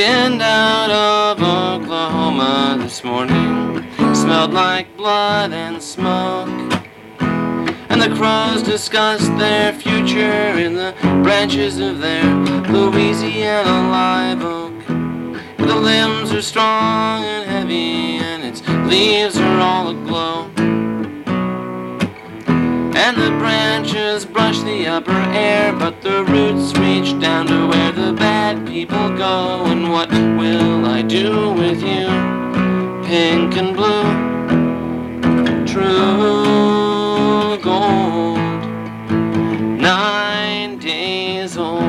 Wind out of Oklahoma this morning smelled like blood and smoke, and the crows discussed their future in the branches of their Louisiana live oak. The limbs are strong and heavy, and its leaves are all aglow, and the branches brush the upper air, but the roots reach down to where the bad people go. And what will I do with you, pink and blue, true gold, 9 days old?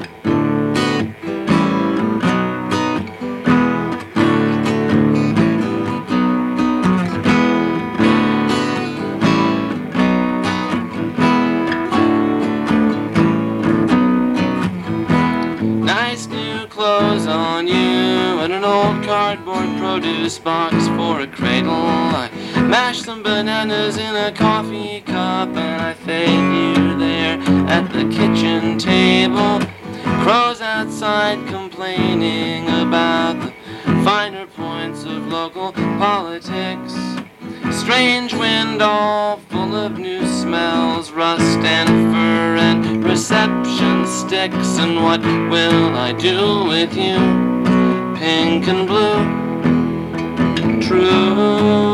Nice new clothes on you, and an old cardboard produce box for a cradle. I mash some bananas in a coffee cup, and I fade you there at the kitchen table. Crows outside complaining about the finer points of local politics. Strange wind all full of new smells, rust and fur and reception sticks. And what will I do with you, pink and blue, true